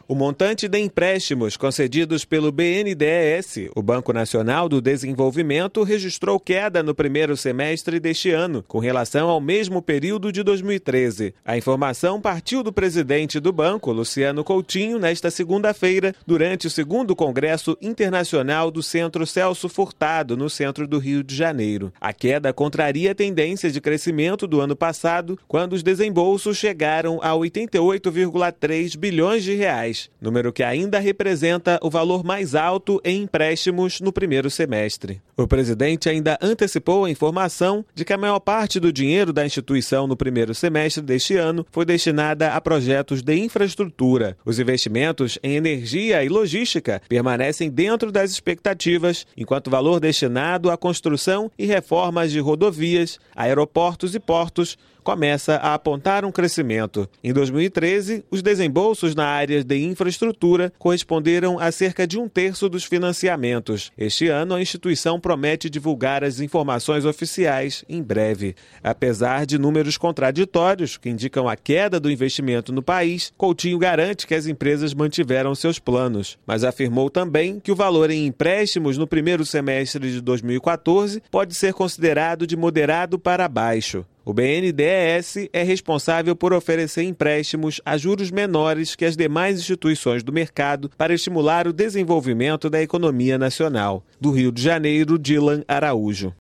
O montante de empréstimos concedidos pelo BNDES, o Banco Nacional do Desenvolvimento, registrou queda no primeiro semestre deste ano, com relação ao mesmo período de 2013. A informação partiu do presidente do banco, Luciano Coutinho, nesta segunda-feira, durante o segundo Congresso Internacional do Centro Celso Furtado, no centro do Rio de Janeiro. A queda contraria a tendência de crescimento do ano passado, quando os desembolsos chegaram a 88,3 bilhões de reais, número que ainda representa o valor mais alto em empréstimos no primeiro semestre. O presidente ainda antecipou a informação de que a maior parte do dinheiro da instituição no primeiro semestre deste ano foi destinada a projetos de infraestrutura. Os investimentos em energia e logística permanecem dentro das expectativas, enquanto o valor destinado à construção e reformas de rodovias, aeroportos e portos começa a apontar um crescimento. Em 2013, os desembolsos na área de infraestrutura corresponderam a cerca de 1/3 dos financiamentos. Este ano, a instituição promete divulgar as informações oficiais em breve. Apesar de números contraditórios que indicam a queda do investimento no país, Coutinho garante que as empresas mantiveram seus planos, mas afirmou também que o valor em empréstimos no primeiro semestre de 2014 pode ser considerado de moderado para baixo. O BNDES é responsável por oferecer empréstimos a juros menores que as demais instituições do mercado para estimular o desenvolvimento da economia nacional. Do Rio de Janeiro, Dylan Araújo.